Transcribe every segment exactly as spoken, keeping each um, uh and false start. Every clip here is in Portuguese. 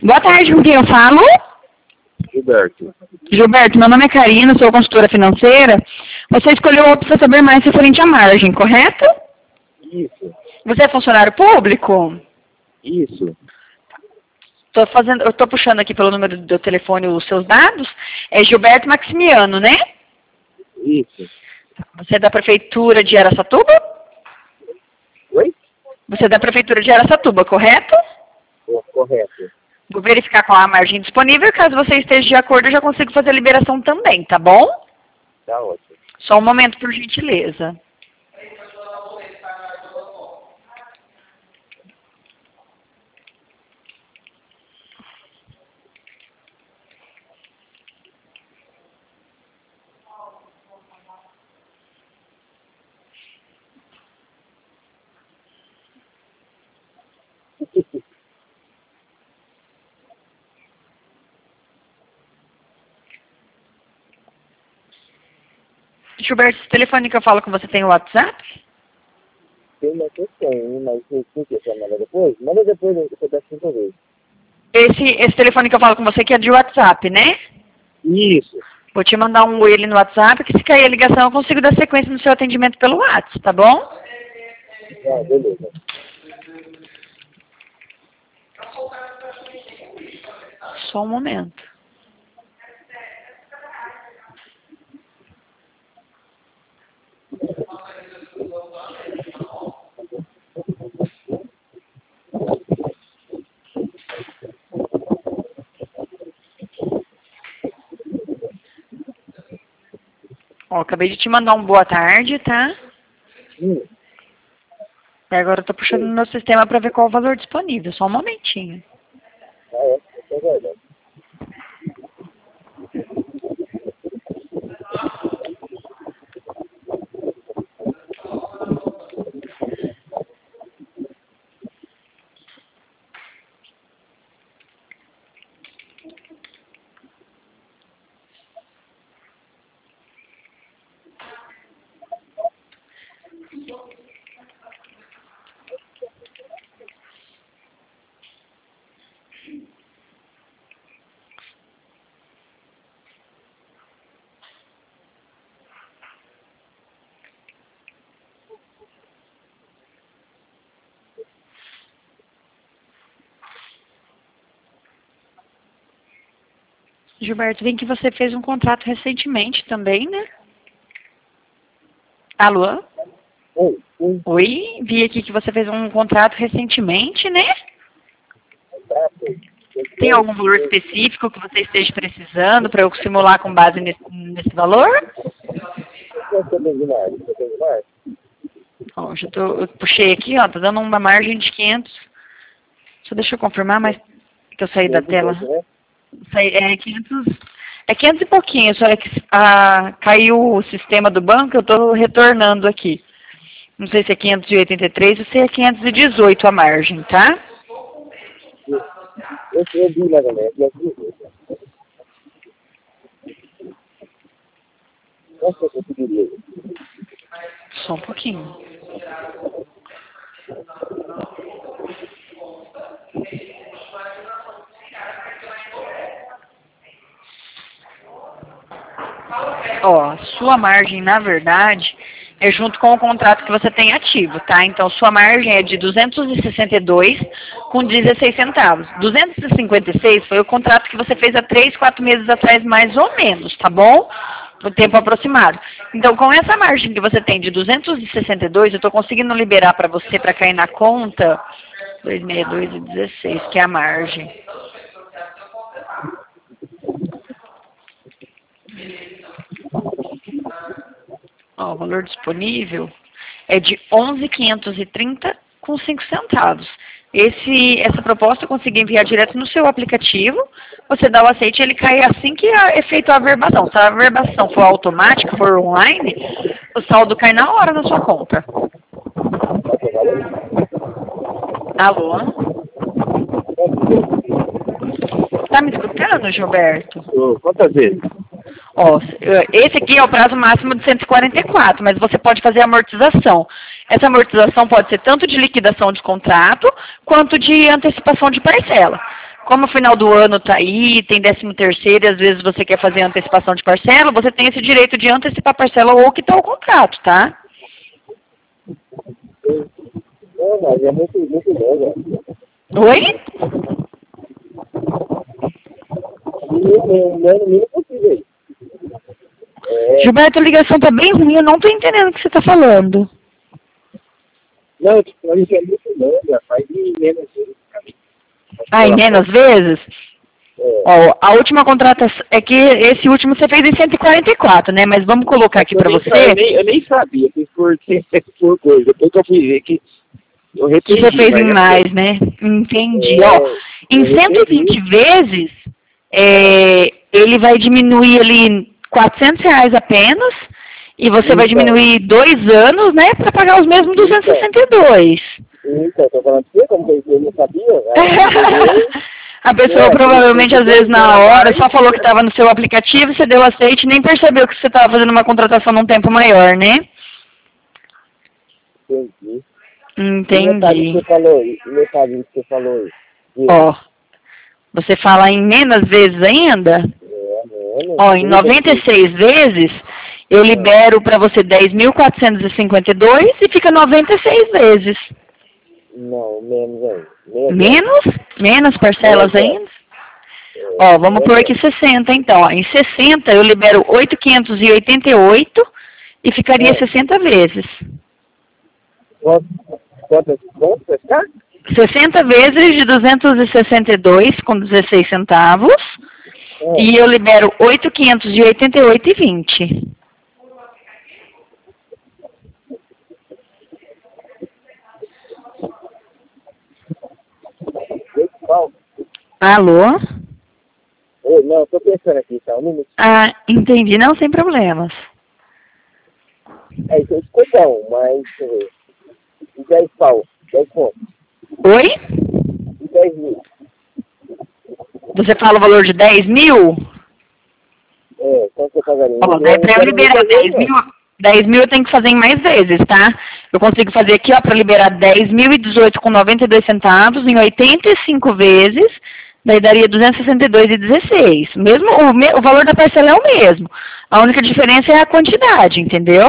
Boa tarde, com quem eu falo? Gilberto. Gilberto, meu nome é Karina, sou consultora financeira. Você escolheu a opção saber mais referente à margem, correto? Isso. Você é funcionário público? Isso. Tô fazendo, eu estou puxando aqui pelo número do telefone os seus dados. É Gilberto Maximiano, né? Isso. Você é da Prefeitura de Araçatuba? Oi? Você é da Prefeitura de Araçatuba, correto? Oh, correto. Vou verificar qual a margem disponível. Caso você esteja de acordo, eu já consigo fazer a liberação também, tá bom? Tá ótimo. Só um momento, por gentileza. Gilberto, esse telefone que eu falo com você tem o WhatsApp? Tem uma questão, mas você quer que manda depois? Manda depois, eu peço cinco vezes. Esse, esse telefone que eu falo com você que é de WhatsApp, né? Isso. Vou te mandar um oi ali no WhatsApp, que se cair a ligação eu consigo dar sequência no seu atendimento pelo WhatsApp, tá bom? Ah, beleza. Só um momento. Ó, acabei de te mandar um boa tarde, tá? Hum. E agora eu tô puxando no meu sistema para ver qual o valor disponível. Só um momentinho. Ah, é? É verdade. Gilberto, vem que você fez um contrato recentemente também, né? Alô? Oi, sim. Oi, vi aqui que você fez um contrato recentemente, né? Tem algum valor específico que você esteja precisando para eu simular com base nesse, nesse valor? Você tem demais? Você tem demais? Ó, já tô, eu puxei aqui, ó, tá dando uma margem de quinhentos. Só deixa eu confirmar, mas que eu saí da tela. Né? Saí, é quinhentos, é quinhentos e pouquinho, só é que ah, caiu o sistema do banco, eu tô retornando aqui. Não sei se é quinhentos e oitenta e três ou se é quinhentos e dezoito a margem, tá? Eu, eu vi mais ou menos. Eu vi. Quanto eu conseguiria? Só um pouquinho. Ó, sua margem, na verdade, é junto com o contrato que você tem ativo, tá? Então, sua margem é de duzentos e sessenta e dois com dezesseis centavos. duzentos e cinquenta e seis foi o contrato que você fez há três, quatro meses atrás, mais ou menos, tá bom? O tempo aproximado. Então, com essa margem que você tem de duzentos e sessenta e dois, eu estou conseguindo liberar para você, para cair na conta, duzentos e sessenta e dois e dezesseis, que é a margem. Ó, o valor disponível é de onze mil quinhentos e trinta com cinco centavos. Esse, essa proposta eu consegui enviar direto no seu aplicativo. Você dá o aceite e ele cai assim que é feita a averbação. Se a averbação for automática, for online, o saldo cai na hora na sua conta. Alô? Tá me escutando, Gilberto? Quantas vezes? Ó, esse aqui é o prazo máximo de cento e quarenta e quatro, mas você pode fazer amortização. Essa amortização pode ser tanto de liquidação de contrato, quanto de antecipação de parcela. como o final do ano tá aí, tem décimo terceiro e às vezes você quer fazer antecipação de parcela, você tem esse direito de antecipar a parcela ou quitar o contrato, tá? Não, mas é muito, muito longa. Oi? No mínimo possível aí. É, Gilberto, a ligação tá bem ruim, eu não tô entendendo o que você tá falando. não, tipo, a gente é muito longa, faz de menos vezes. Ah, em menos vezes? É, Ó, a última contratação, é que esse último você fez em cento e quarenta e quatro, né? Mas vamos colocar aqui eu, pra nem, você, sa- eu, nem, eu nem sabia, fiz por, por coisa. Depois que eu fui ver que eu que rependi. você fez mas em é- mais, né? Entendi. É, Ó, em eu cento e vinte vezes, é, ele vai diminuir ali quatrocentos reais apenas, e você vai Então. diminuir dois anos, né, pra pagar os mesmos duzentos e sessenta e dois. Então, tô falando pra você, como que eu não sabia, aí eu A pessoa É, provavelmente, tem- às tem vezes, dois na anos a hora, mais. só falou que estava no seu aplicativo, você deu aceite e nem percebeu que você estava fazendo uma contratação num tempo maior, né? Entendi. E metade que Entendi. você falou, e metade que você falou aí. E- Ó, você fala em menos vezes ainda? É, menos. Ó, em trinta noventa e vezes. seis vezes, eu libero para você dez mil quatrocentos e cinquenta e dois e fica noventa e seis vezes. Não, menos ainda. Menos. Menos? Menos parcelas Menos. ainda? Ó, vamos pôr aqui sessenta, então. Ó, em sessenta eu libero oito mil quinhentos e oitenta e oito e ficaria É. sessenta vezes. Quanto, quanto, quanto vai ficar? sessenta vezes de duzentos e sessenta e dois com dezesseis centavos É. e eu libero oito mil quinhentos e oitenta e oito e vinte. Qual? Alô? Ô, não, eu tô pensando aqui, tá? Um minuto. Ah, entendi. Não, sem problemas. É, isso ficou bom, mas, deixa eu ver. E dez pau? dez pontos. Oi? E dez mil? Você fala o valor de dez mil? É, quanto você pagaria? Ó, Eu daí não pra eu quero liberar muita dez vez, mil, não. dez mil eu tenho que fazer em mais vezes, tá? Eu consigo fazer aqui, ó, pra liberar dez mil e dezoito com noventa e dois centavos em oitenta e cinco vezes, daí daria duzentos e sessenta e dois e dezesseis. Mesmo, o, me, o valor da parcela é o mesmo. A única diferença é a quantidade, entendeu?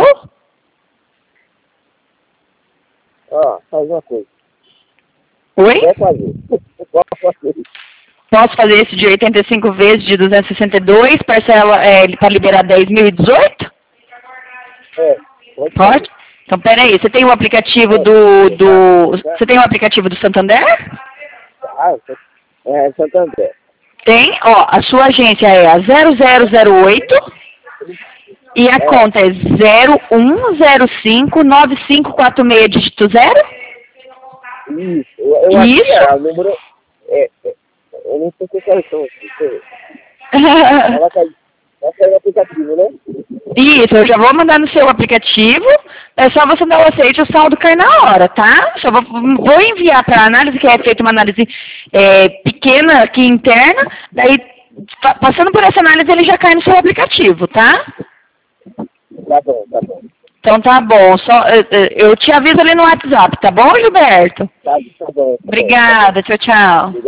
Ó, faz uma coisa. Oi? Vai fazer. Vai fazer. Posso fazer esse de oitenta e cinco vezes de duzentos e sessenta e dois, parcela é, para liberar dez mil e dezoito? É, pode Pode? fazer. Então, peraí, você tem o aplicativo do, do... Você tem o aplicativo do Santander? Ah, é Santander. Tem, ó, a sua agência é a zero zero zero oito e a É. conta é zero um zero cinco nove cinco quatro seis dígito zero? Isso. Eu, eu Isso. aqui, ah, o número... É, é, eu não sei se é cartão aqui. deixa eu ver. Ela cai, ela cai no aplicativo, né? Isso, eu já vou mandar no seu aplicativo, é só você dar o aceite, o saldo cai na hora, tá? Só vou, vou enviar para análise, que é feita uma análise é, pequena aqui interna, daí pa- passando por essa análise ele já cai no seu aplicativo, tá? Tá bom, tá bom. Então tá bom, só, eu, eu te aviso ali no WhatsApp, tá bom, Gilberto? Tá, tá bom. Tá bom, tá bom. Obrigada, tchau, tchau.